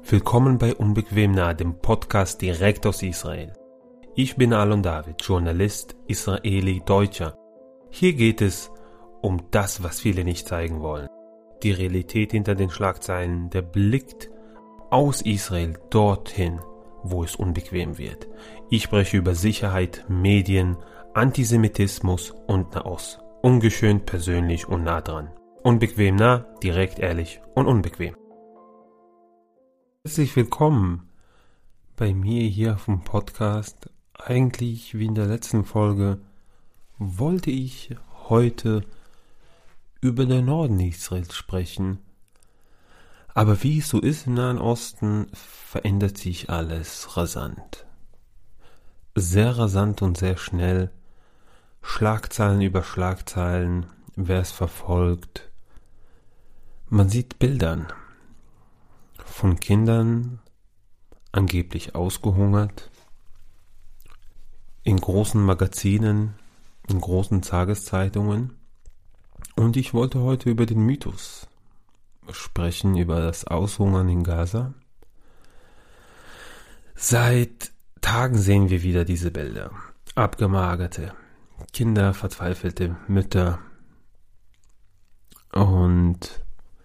Willkommen bei Unbequem nah, dem Podcast direkt aus Israel. Ich bin Alon David, Journalist, Israeli, Deutscher. Hier geht es um das, was viele nicht zeigen wollen. Die Realität hinter den Schlagzeilen, der Blick aus Israel dorthin, wo es unbequem wird. Ich spreche über Sicherheit, Medien, Antisemitismus und Nahost. Ungeschönt, persönlich und nah dran. Unbequem nah, direkt, ehrlich und unbequem. Herzlich willkommen bei mir hier auf dem Podcast. Eigentlich wie in der letzten Folge wollte ich heute über den Norden Israels sprechen. Aber wie es so ist im Nahen Osten, verändert sich alles rasant. Sehr rasant und sehr schnell. Schlagzeilen über Schlagzeilen, wer es verfolgt. Man sieht Bildern von Kindern, angeblich ausgehungert, in großen Magazinen, in großen Tageszeitungen. Und ich wollte heute über den Mythos sprechen, über das Aushungern in Gaza. Seit Tagen sehen wir wieder diese Bilder. Abgemagerte Kinder, verzweifelte Mütter. Und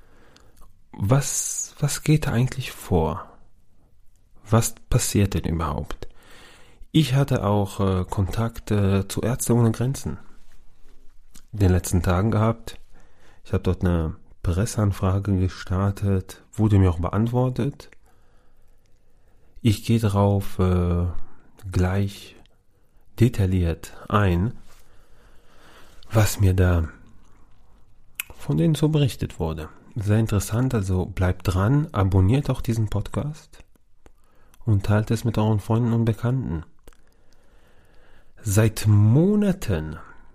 was geht da eigentlich vor? Was passiert denn überhaupt? Ich hatte auch Kontakt zu Ärzte ohne Grenzen in den letzten Tagen gehabt. Ich habe dort eine Presseanfrage gestartet, wurde mir auch beantwortet. Ich gehe darauf gleich detailliert ein, was mir da von denen so berichtet wurde. Sehr interessant, also bleibt dran, abonniert auch diesen Podcast und teilt es mit euren Freunden und Bekannten. Seit Monaten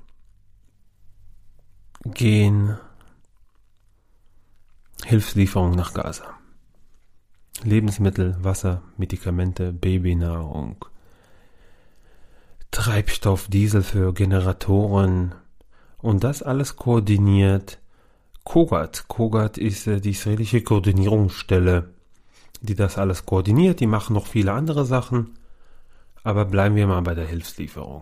gehen Hilfslieferungen nach Gaza. Lebensmittel, Wasser, Medikamente, Babynahrung, Treibstoff, Diesel für Generatoren und das alles koordiniert Kogat. Kogat ist die israelische Koordinierungsstelle, die das alles koordiniert. Die machen noch viele andere Sachen, aber bleiben wir mal bei der Hilfslieferung.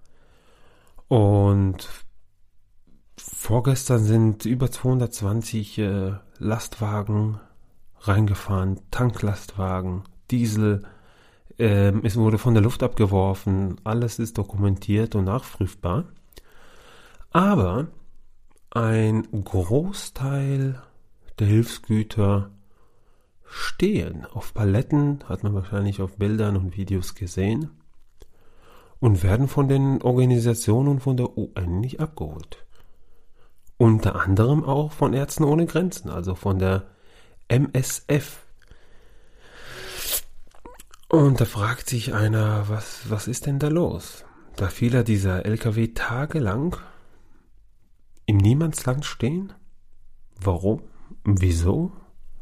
Und vorgestern sind über 220 Lastwagen reingefahren, Tanklastwagen, Diesel. Es wurde von der Luft abgeworfen. Alles ist dokumentiert und nachprüfbar. Aber ein Großteil der Hilfsgüter stehen auf Paletten, hat man wahrscheinlich auf Bildern und Videos gesehen, und werden von den Organisationen und von der UN nicht abgeholt. Unter anderem auch von Ärzte ohne Grenzen, also von der MSF. Und da fragt sich einer, was ist denn da los? Da viele dieser LKW tagelang im Niemandsland stehen? Warum? Wieso?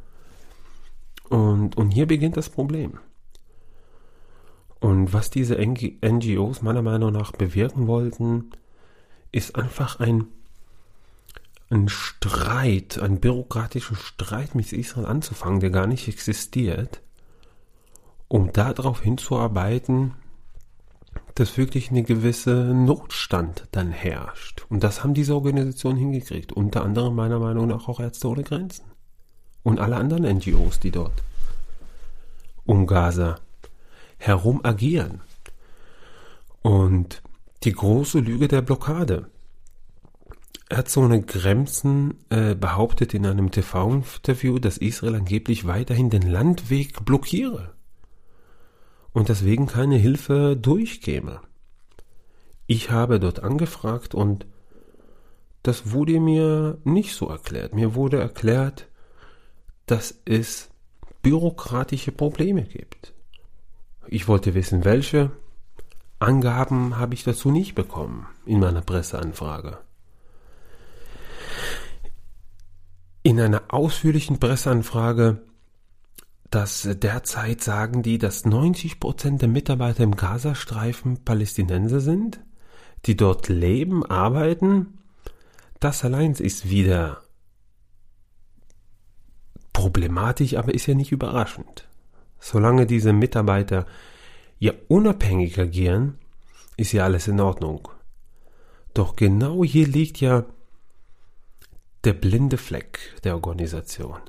Und hier beginnt das Problem. Und was diese NGOs meiner Meinung nach bewirken wollten, ist einfach ein Streit, einen bürokratischen Streit mit Israel anzufangen, der gar nicht existiert, um darauf hinzuarbeiten, dass wirklich eine gewisse Notstand dann herrscht. Und das haben diese Organisationen hingekriegt. Unter anderem meiner Meinung nach auch Ärzte ohne Grenzen. Und alle anderen NGOs, die dort um Gaza herum agieren. Und die große Lüge der Blockade. Ärzte ohne Grenzen behauptet in einem TV-Interview, dass Israel angeblich weiterhin den Landweg blockiere und deswegen keine Hilfe durchkäme. Ich habe dort angefragt und das wurde mir nicht so erklärt. Mir wurde erklärt, dass es bürokratische Probleme gibt. Ich wollte wissen, welche. Angaben habe ich dazu nicht bekommen in meiner Presseanfrage. In einer ausführlichen Presseanfrage, dass derzeit sagen die, dass 90% der Mitarbeiter im Gazastreifen Palästinenser sind, die dort leben, arbeiten. Das allein ist wieder problematisch, aber ist ja nicht überraschend. Solange diese Mitarbeiter ja unabhängig agieren, ist ja alles in Ordnung. Doch genau hier liegt ja der blinde Fleck der Organisation.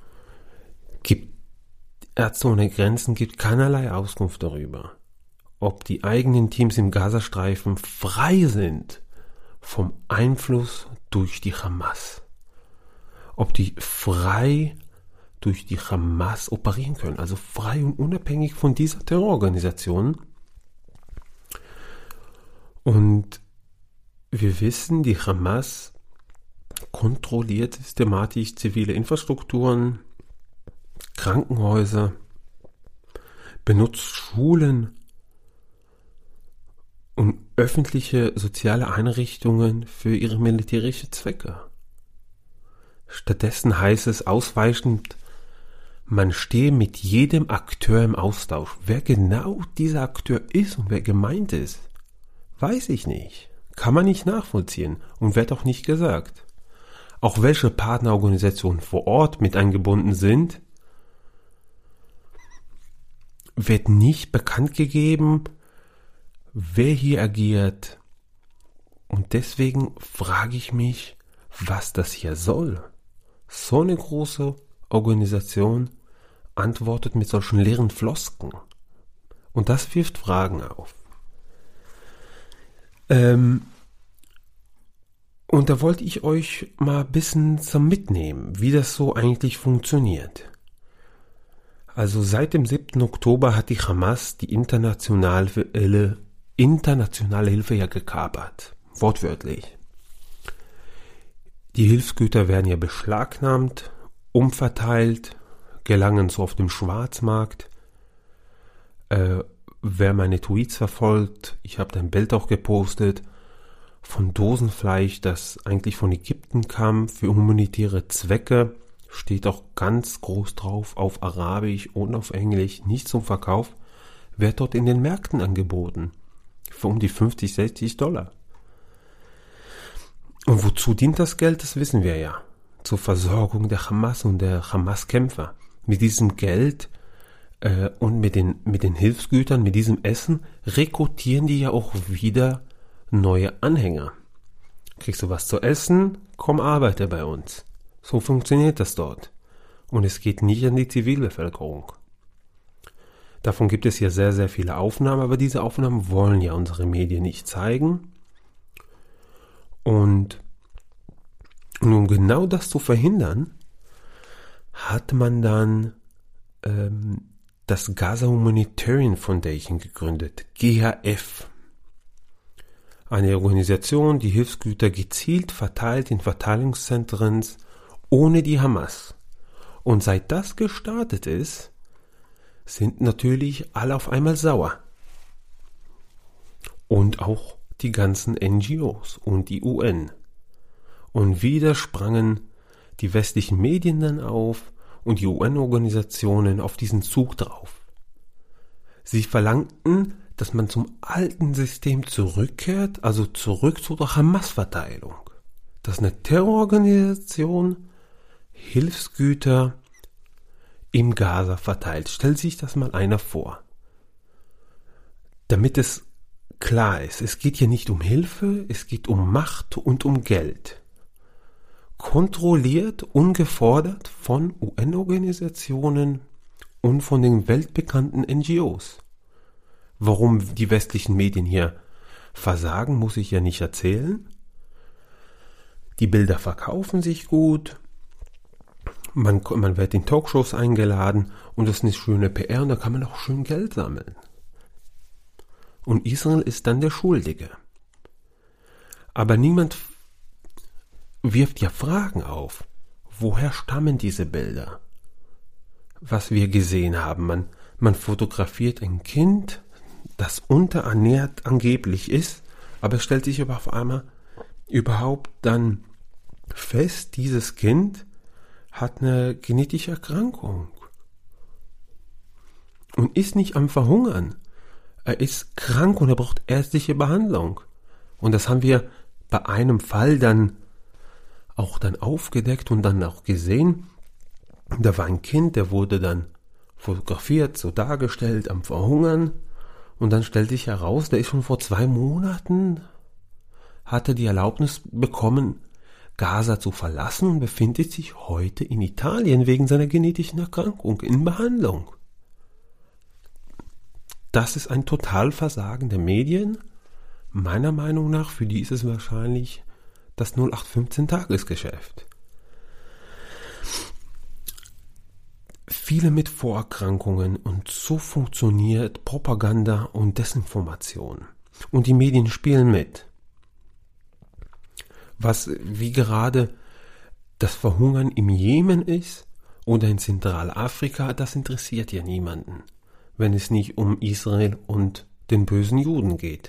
Ärzte ohne Grenzen gibt keinerlei Auskunft darüber, ob die eigenen Teams im Gazastreifen frei sind vom Einfluss durch die Hamas. Ob die frei durch die Hamas operieren können, also frei und unabhängig von dieser Terrororganisation. Und wir wissen, die Hamas kontrolliert systematisch zivile Infrastrukturen, Krankenhäuser, benutzt Schulen und öffentliche soziale Einrichtungen für ihre militärischen Zwecke. Stattdessen heißt es ausweichend, man stehe mit jedem Akteur im Austausch. Wer genau dieser Akteur ist und wer gemeint ist, weiß ich nicht. Kann man nicht nachvollziehen und wird auch nicht gesagt. Auch welche Partnerorganisationen vor Ort mit eingebunden sind, wird nicht bekannt gegeben, wer hier agiert. Und deswegen frage ich mich, was das hier soll. So eine große Organisation antwortet mit solchen leeren Floskeln. Und das wirft Fragen auf. Und da wollte ich euch mal ein bisschen zum Mitnehmen, wie das so eigentlich funktioniert. Also seit dem 7. Oktober hat die Hamas die internationale Hilfe ja gekapert. Wortwörtlich. Die Hilfsgüter werden ja beschlagnahmt, umverteilt, gelangen so auf dem Schwarzmarkt. Wer meine Tweets verfolgt, ich habe ein Bild auch gepostet, von Dosenfleisch, das eigentlich von Ägypten kam, für humanitäre Zwecke, steht auch ganz groß drauf, auf Arabisch und auf Englisch, nicht zum Verkauf, wird dort in den Märkten angeboten, für um die $50-60. Und wozu dient das Geld, das wissen wir ja, zur Versorgung der Hamas und der Hamas-Kämpfer. Mit diesem Geld und mit den Hilfsgütern, mit diesem Essen, rekrutieren die ja auch wieder neue Anhänger. Kriegst du was zu essen, komm arbeite bei uns. So funktioniert das dort. Und es geht nicht an die Zivilbevölkerung. Davon gibt es ja sehr, sehr viele Aufnahmen, aber diese Aufnahmen wollen ja unsere Medien nicht zeigen. Und um genau das zu verhindern, hat man dann das Gaza Humanitarian Foundation gegründet, GHF. Eine Organisation, die Hilfsgüter gezielt verteilt in Verteilungszentren ohne die Hamas. Und seit das gestartet ist, sind natürlich alle auf einmal sauer. Und auch die ganzen NGOs und die UN. Und wieder sprangen die westlichen Medien dann auf und die UN-Organisationen auf diesen Zug drauf. Sie verlangten, dass man zum alten System zurückkehrt, also zurück zu der Hamas-Verteilung. Dass eine Terrororganisation Hilfsgüter im Gaza verteilt. Stellt sich das mal einer vor. Damit es klar ist, es geht hier nicht um Hilfe, es geht um Macht und um Geld. Kontrolliert, ungefordert von UN-Organisationen und von den weltbekannten NGOs. Warum die westlichen Medien hier versagen, muss ich ja nicht erzählen. Die Bilder verkaufen sich gut, man wird in Talkshows eingeladen und das ist eine schöne PR und da kann man auch schön Geld sammeln. Und Israel ist dann der Schuldige. Aber niemand wirft ja Fragen auf. Woher stammen diese Bilder? Was wir gesehen haben, man fotografiert ein Kind, das unterernährt angeblich ist, aber es stellt sich aber auf einmal überhaupt dann fest, dieses Kind hat eine genetische Erkrankung und ist nicht am Verhungern. Er ist krank und er braucht ärztliche Behandlung. Und das haben wir bei einem Fall dann aufgedeckt und dann auch gesehen. Da war ein Kind, der wurde dann fotografiert, so dargestellt, am Verhungern. Und dann stellte sich heraus, der ist schon vor 2 Monaten, hatte die Erlaubnis bekommen, Gaza zu verlassen und befindet sich heute in Italien wegen seiner genetischen Erkrankung in Behandlung. Das ist ein Totalversagen der Medien. Meiner Meinung nach, für die ist es wahrscheinlich das 0815-Tagesgeschäft. Viele mit Vorerkrankungen, und so funktioniert Propaganda und Desinformation. Und die Medien spielen mit. Was wie gerade das Verhungern im Jemen ist oder in Zentralafrika, das interessiert ja niemanden, wenn es nicht um Israel und den bösen Juden geht.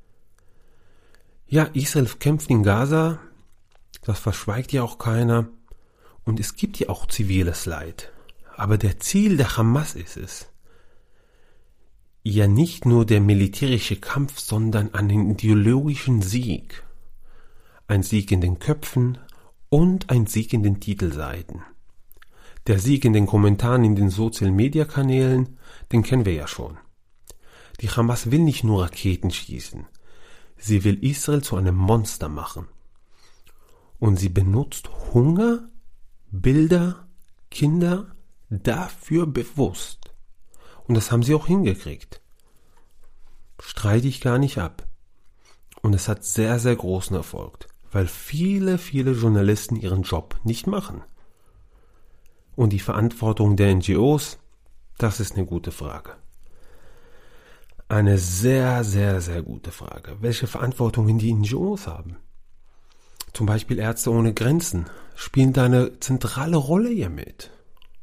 Ja, Israel kämpft in Gaza, das verschweigt ja auch keiner, und es gibt ja auch ziviles Leid. Aber der Ziel der Hamas ist es, ja nicht nur der militärische Kampf, sondern einen ideologischen Sieg. Ein Sieg in den Köpfen und ein Sieg in den Titelseiten. Der Sieg in den Kommentaren in den Social-Media-Kanälen, den kennen wir ja schon. Die Hamas will nicht nur Raketen schießen, sie will Israel zu einem Monster machen. Und sie benutzt Hunger, Bilder, Kinder dafür bewusst. Und das haben sie auch hingekriegt. Streite ich gar nicht ab. Und es hat sehr, sehr großen Erfolg, weil viele Journalisten ihren Job nicht machen. Und die Verantwortung der NGOs, das ist eine gute Frage. Eine sehr, sehr, sehr gute Frage. Welche Verantwortung die NGOs haben? Zum Beispiel Ärzte ohne Grenzen spielen da eine zentrale Rolle hier mit.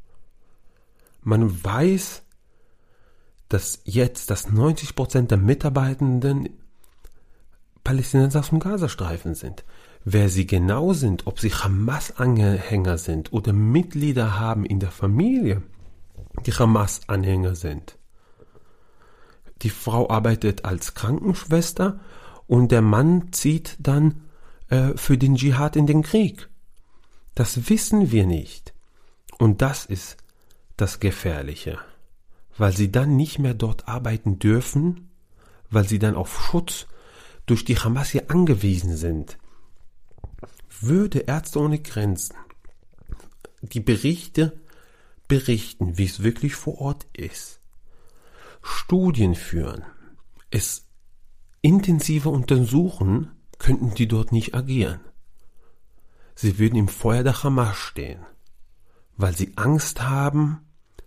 Man weiß, dass jetzt 90% der Mitarbeitenden Palästinenser aus dem Gazastreifen sind. Wer sie genau sind, ob sie Hamas-Anhänger sind oder Mitglieder haben in der Familie, die Hamas-Anhänger sind. Die Frau arbeitet als Krankenschwester und der Mann zieht dann für den Dschihad in den Krieg. Das wissen wir nicht. Und das ist das Gefährliche, weil sie dann nicht mehr dort arbeiten dürfen, weil sie dann auf Schutz durch die Hamas hier angewiesen sind. Würde Ärzte ohne Grenzen die Berichte berichten, wie es wirklich vor Ort ist, Studien führen, es intensiver untersuchen, könnten die dort nicht agieren. Sie würden im Feuer der Hamas stehen, weil sie Angst haben,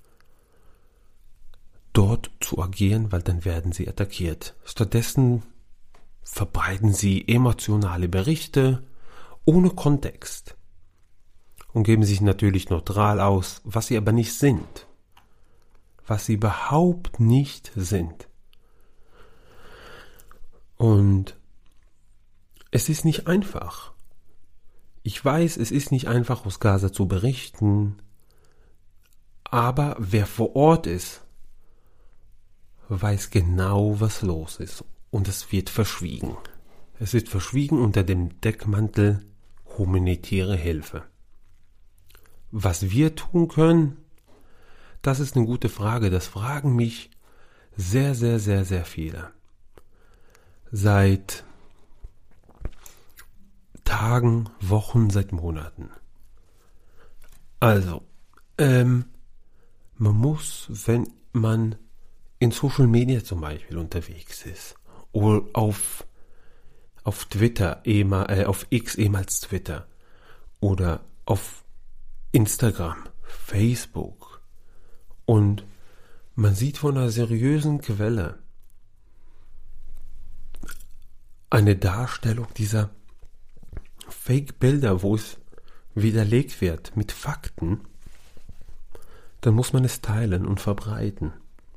dort zu agieren, weil dann werden sie attackiert. Stattdessen verbreiten sie emotionale Berichte ohne Kontext und geben sich natürlich neutral aus, was sie aber nicht sind. Was sie überhaupt nicht sind. Und es ist nicht einfach. Ich weiß, es ist nicht einfach, aus Gaza zu berichten, aber wer vor Ort ist, weiß genau, was los ist. Und es wird verschwiegen. Es wird verschwiegen unter dem Deckmantel humanitäre Hilfe. Was wir tun können, das ist eine gute Frage. Das fragen mich sehr, sehr, sehr, sehr viele. Seit Tagen, Wochen, seit Monaten. Also, man muss, wenn man in Social Media zum Beispiel unterwegs ist, oder auf Twitter, auf X ehemals Twitter, oder auf Instagram, Facebook, und man sieht von einer seriösen Quelle eine Darstellung dieser Fake-Bilder, wo es widerlegt wird mit Fakten, dann muss man es teilen und verbreiten.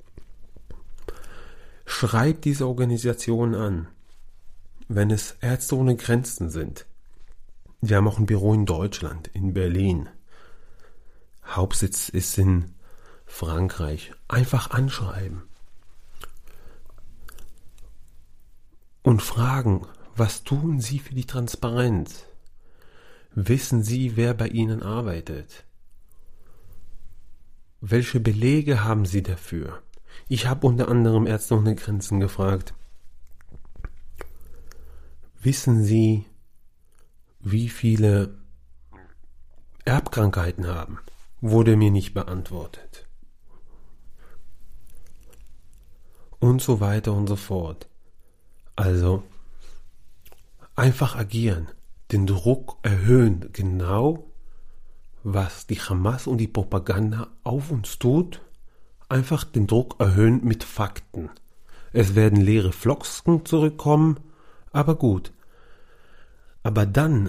Schreibt diese Organisation an, wenn es Ärzte ohne Grenzen sind. Wir haben auch ein Büro in Deutschland, in Berlin. Hauptsitz ist in Frankreich. Einfach anschreiben. Und fragen, was tun Sie für die Transparenz? Wissen Sie, wer bei Ihnen arbeitet? welche Belege haben Sie dafür? Ich habe unter anderem Ärzte ohne Grenzen gefragt, wissen Sie, wie viele Erbkrankheiten haben? Wurde mir nicht beantwortet. Und so weiter und so fort. Also, einfach agieren, den Druck erhöhen, genau was die Hamas und die Propaganda auf uns tut, einfach den Druck erhöhen mit Fakten. Es werden leere Floskeln zurückkommen, aber gut. Aber dann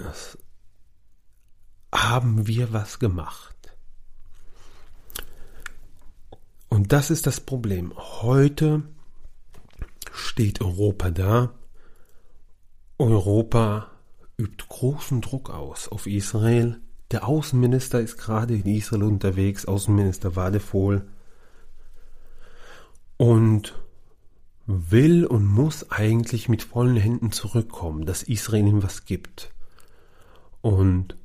haben wir was gemacht. Und das ist das Problem. Heute steht Europa da. Europa übt großen Druck aus auf Israel. Der Außenminister ist gerade in Israel unterwegs, Außenminister Wadephol, und will und muss eigentlich mit vollen Händen zurückkommen, dass Israel ihm was gibt. Und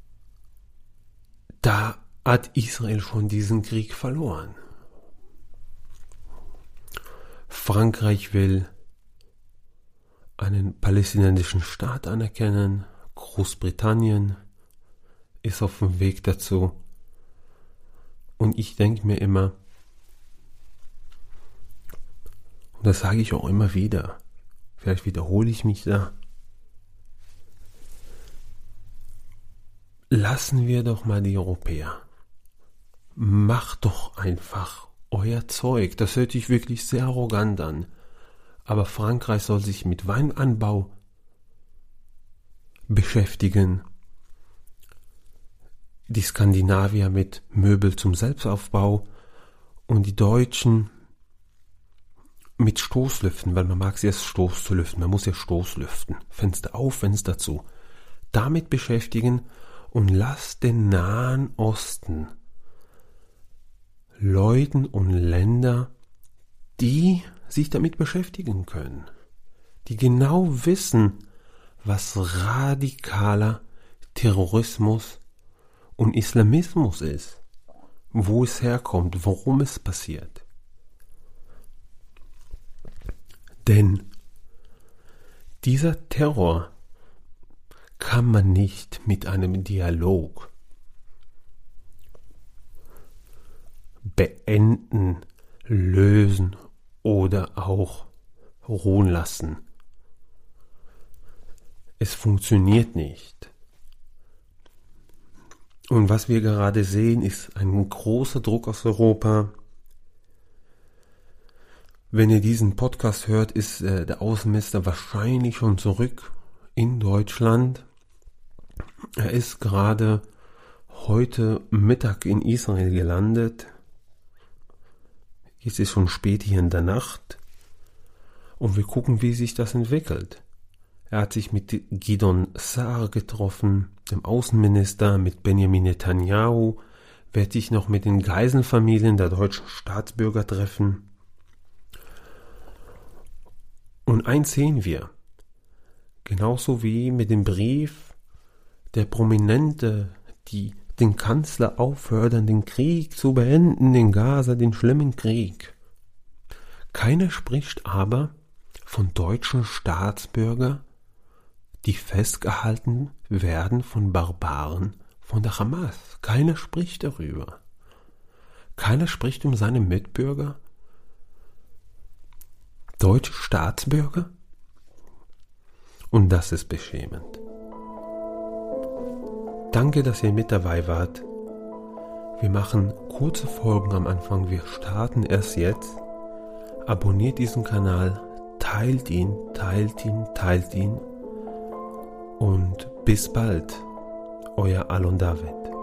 da hat Israel schon diesen Krieg verloren. Frankreich will einen palästinensischen Staat anerkennen, Großbritannien ist auf dem Weg dazu. Und ich denke mir immer, und das sage ich auch immer wieder, vielleicht wiederhole ich mich da, lassen wir doch mal die Europäer. Macht doch einfach euer Zeug. Das hört sich wirklich sehr arrogant an. Aber Frankreich soll sich mit Weinanbau beschäftigen. Die Skandinavier mit Möbel zum Selbstaufbau und die Deutschen mit Stoßlüften, weil man mag es erst Stoß zu lüften, man muss ja Stoßlüften, Fenster auf, Fenster zu. Damit beschäftigen und lasst den Nahen Osten Leuten und Länder, die sich damit beschäftigen können, die genau wissen, was radikaler Terrorismus und Islamismus ist, wo es herkommt, warum es passiert. Denn dieser Terror kann man nicht mit einem Dialog beenden, lösen oder auch ruhen lassen. Es funktioniert nicht. Und was wir gerade sehen, ist ein großer Druck aus Europa. Wenn ihr diesen Podcast hört, ist der Außenminister wahrscheinlich schon zurück in Deutschland. Er ist gerade heute Mittag in Israel gelandet. Jetzt ist schon spät hier in der Nacht. Und wir gucken, wie sich das entwickelt. Er hat sich mit Gideon Sa'ar getroffen, dem Außenminister, mit Benjamin Netanyahu, wird sich noch mit den Geiselfamilien der deutschen Staatsbürger treffen. Und eins sehen wir, genauso wie mit dem Brief der Prominente, die den Kanzler auffordern, den Krieg zu beenden in Gaza, den schlimmen Krieg. Keiner spricht aber von deutschen Staatsbürgern, die festgehalten werden von Barbaren von der Hamas. Keiner spricht darüber. Keiner spricht um seine Mitbürger, deutsche Staatsbürger. Und das ist beschämend. Danke, dass ihr mit dabei wart. Wir machen kurze Folgen am Anfang. Wir starten erst jetzt. Abonniert diesen Kanal, teilt ihn. Und bis bald, euer Alon David.